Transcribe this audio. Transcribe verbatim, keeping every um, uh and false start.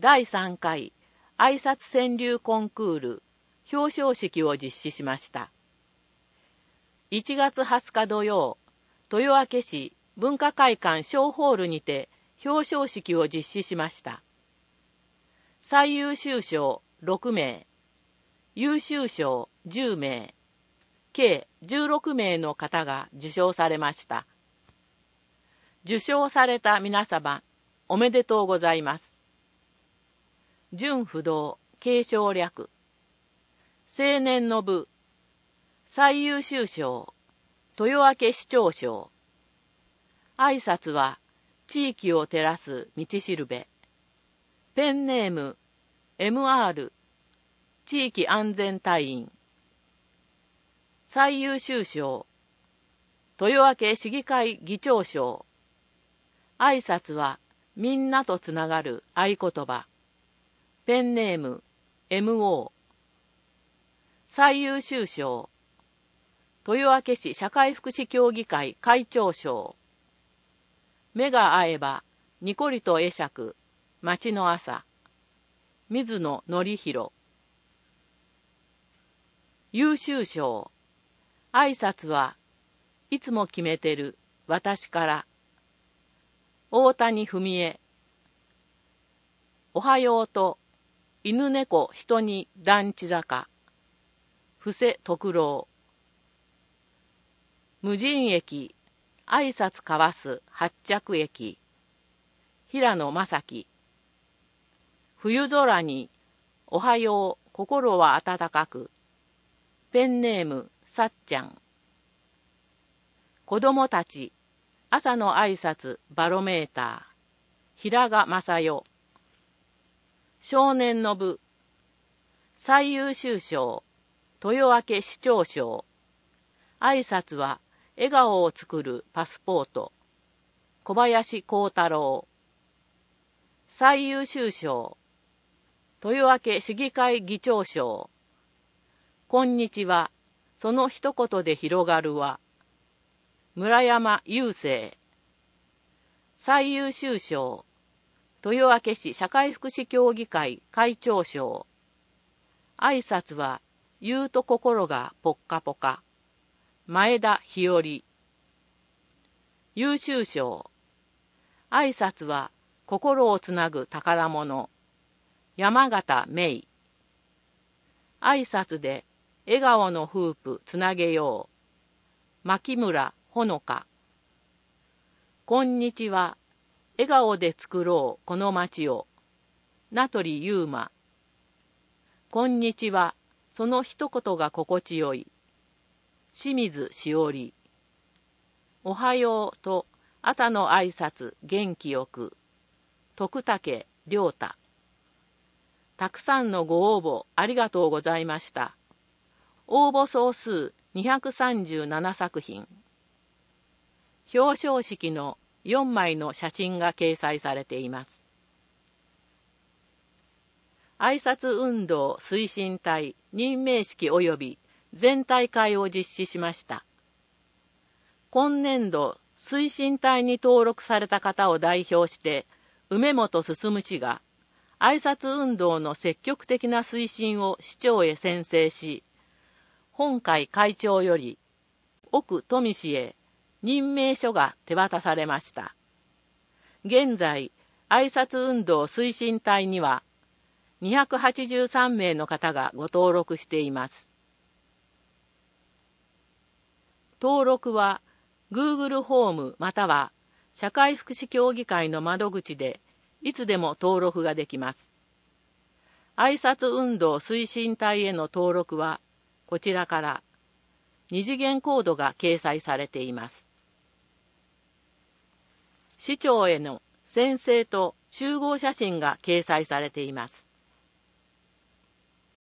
だいさんかい挨拶川柳コンクール表彰式を実施しました。いちがつはつか土曜、豊明市文化会館小ホールにて表彰式を実施しました。最優秀賞ろくめい、優秀賞じゅうめい、計じゅうろくめいの方が受賞されました。受賞された皆様、おめでとうございます。準不動継承略、青年の部、最優秀賞、豊明市長賞。挨拶は、地域を照らす道しるべ。ペンネーム、エムアール、地域安全隊員。最優秀賞、豊明市議会議長賞。挨拶は、みんなとつながる合言葉。ペンネーム、エムオー。最優秀賞、豊明市社会福祉協議会会長賞。目が合えば、にこりと会釈、町の朝。水野則弘。優秀賞、挨拶はいつも決めてる私から。大谷文江。おはようと、犬猫人に団地坂。布施徳郎。無人駅、挨拶交わす発着駅。平野正樹。冬空に、おはよう、心は温かく。ペンネーム、さっちゃん。子供たち、朝の挨拶バロメーター。平賀正代。少年の部、最優秀賞、豊明市長賞。挨拶は、笑顔を作るパスポート。小林幸太郎。最優秀賞、豊明市議会議長賞。こんにちは、その一言で広がるは。村山雄生。最優秀賞、豊明市社会福祉協議会会長賞。挨拶は、言うと心がポッカポカ。前田日和。優秀賞、挨拶は、心をつなぐ宝物。山形芽衣。挨拶で、笑顔のフープつなげよう。牧村ほのか。こんにちは。笑顔で作ろうこの街を。名取優馬。こんにちは。その一言が心地よい。清水しおり。おはようと朝の挨拶元気よく。徳武良太。たくさんのご応募ありがとうございました。応募総数にひゃくさんじゅうななさくひん。表彰式のよんまいの写真が掲載されています。挨拶運動推進隊任命式及び全体会を実施しました。今年度推進隊に登録された方を代表して梅本進氏が挨拶運動の積極的な推進を市長へ宣誓し、本会会長より奥富氏へ任命書が手渡されました。現在、挨拶運動推進隊にはにひゃくはちじゅうさんめいの方がご登録しています。登録は Google ホームまたは社会福祉協議会の窓口でいつでも登録ができます。挨拶運動推進隊への登録はこちらから二次元コードが掲載されています。市長への宣誓と集合写真が掲載されています。